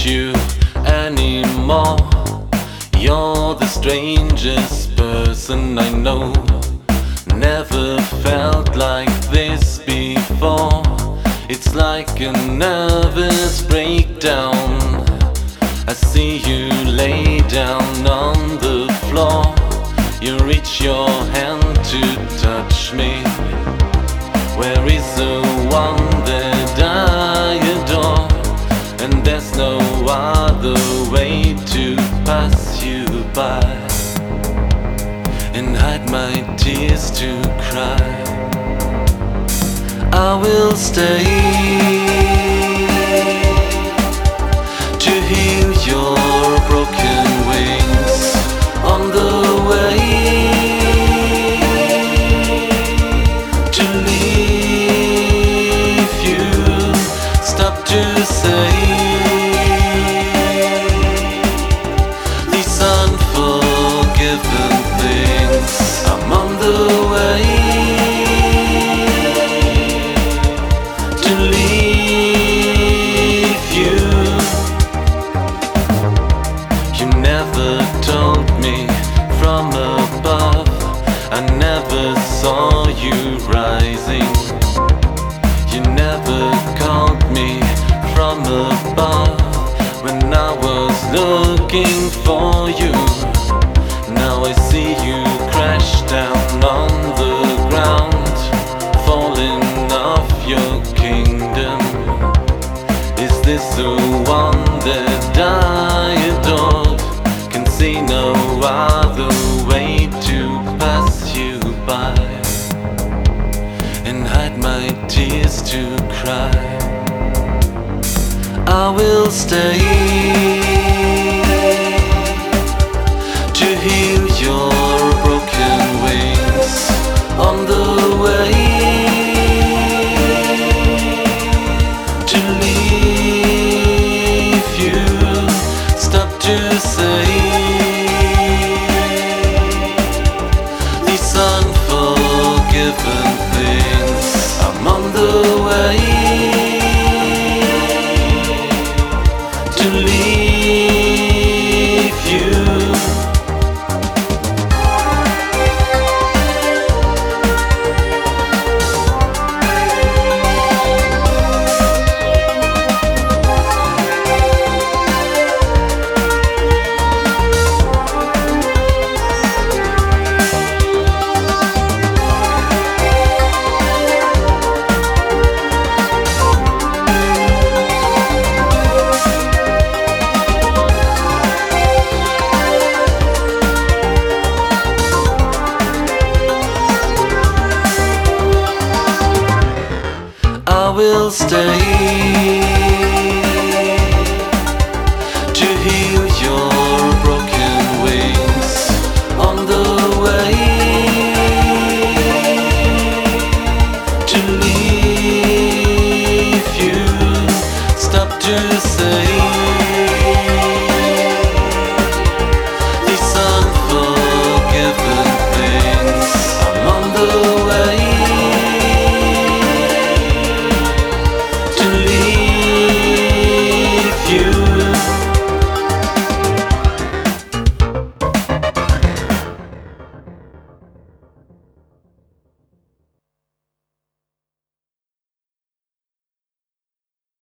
you anymore. You're the strangest person I know. Never felt like this before. It's like a nervous breakdown. I see you lay down on the floor. You reach your hand to touch me. Where is the one that I adore? And there's no other way to pass you by and hide my tears to cry. I will stay to heal your broken wings on the way to leave you. Stop to say these unforgiven things. I'm on the way to leave you. You never told me from above. I never saw you rising. You never called me from above when I was looking for you. Now I see you crash down on the ground, falling off your kingdom. Is this the one that I adored? Can see no other way to pass you by and hide my tears to cry. I will stay to heal your broken wings on the way to leave you. Stop to say these unforgiven things. I'm on the way to leave you. I will stay